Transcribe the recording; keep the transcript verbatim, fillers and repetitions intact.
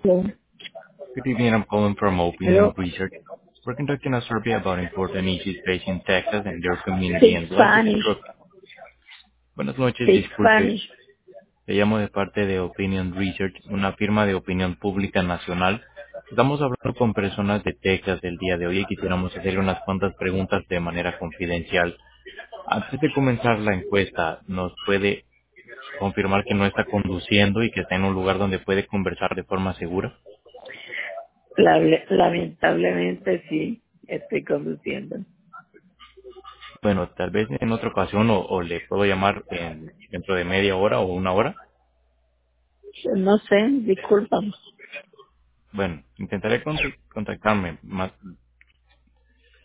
Hello. Good evening. I'm calling from Opinion Hello. Research. We're conducting a survey about important issues facing Texas and their community, Speak and we'd like to get Spanish. your... Buenas noches, Speak disculpe. Spanish. Le llamo de parte de Opinion Research, una firma de opinión pública nacional. Estamos hablando con personas de Texas el día de hoy y quisiéramos hacerle unas cuantas preguntas de manera confidencial. Antes de comenzar la encuesta, ¿nos puede confirmar que no está conduciendo y que está en un lugar donde puede conversar de forma segura? Lable- Lamentablemente sí, estoy conduciendo. Bueno, tal vez en otra ocasión o, o le puedo llamar en, dentro de media hora o una hora. No sé, discúlpame. Bueno, intentaré cont- contactarme más,